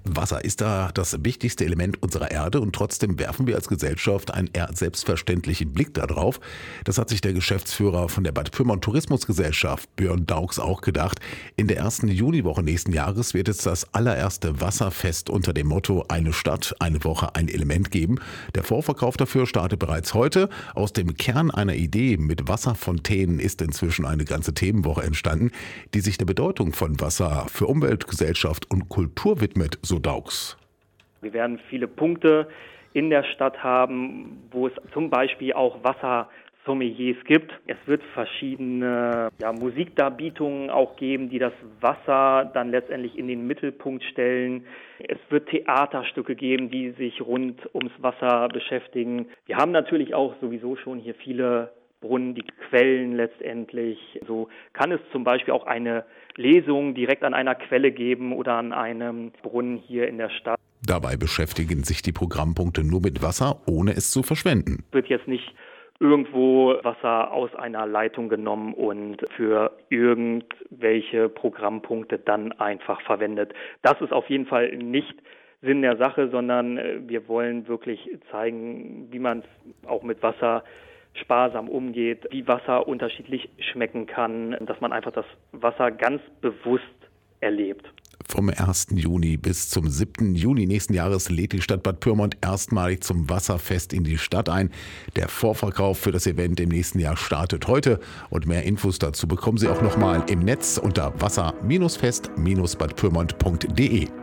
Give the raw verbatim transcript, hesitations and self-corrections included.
Wasser ist da das wichtigste Element unserer Erde und trotzdem werfen wir als Gesellschaft einen eher selbstverständlichen Blick darauf. Das hat sich der Geschäftsführer von der Bad Pyrmont Tourismusgesellschaft, Björn Daux, auch gedacht. In der ersten Juniwoche nächsten Jahres wird es das allererste Wasserfest unter dem Motto Eine Stadt, eine Woche, ein Element geben. Der Vorverkauf dafür startet bereits heute. Aus dem Kern einer Idee mit Wasserfontänen ist inzwischen eine ganze Themenwoche entstanden, die sich der Bedeutung von Wasser für Umwelt, Gesellschaft und Kultur widmet, so Daux. Wir werden viele Punkte in der Stadt haben, wo es zum Beispiel auch Wassersommeliers gibt. Es wird verschiedene ja, Musikdarbietungen auch geben, die das Wasser dann letztendlich in den Mittelpunkt stellen. Es wird Theaterstücke geben, die sich rund ums Wasser beschäftigen. Wir haben natürlich auch sowieso schon hier viele Brunnen, die Quellen letztendlich. So kann es zum Beispiel auch eine Lesung direkt an einer Quelle geben oder an einem Brunnen hier in der Stadt. Dabei beschäftigen sich die Programmpunkte nur mit Wasser, ohne es zu verschwenden. Es wird jetzt nicht irgendwo Wasser aus einer Leitung genommen und für irgendwelche Programmpunkte dann einfach verwendet. Das ist auf jeden Fall nicht Sinn der Sache, sondern wir wollen wirklich zeigen, wie man auch mit Wasser sparsam umgeht, wie Wasser unterschiedlich schmecken kann, dass man einfach das Wasser ganz bewusst erlebt. Vom ersten Juni bis zum siebten Juni nächsten Jahres lädt die Stadt Bad Pyrmont erstmalig zum Wasserfest in die Stadt ein. Der Vorverkauf für das Event im nächsten Jahr startet heute und mehr Infos dazu bekommen Sie auch nochmal im Netz unter wasser Bindestrich fest Bindestrich bad pyrmont punkt de.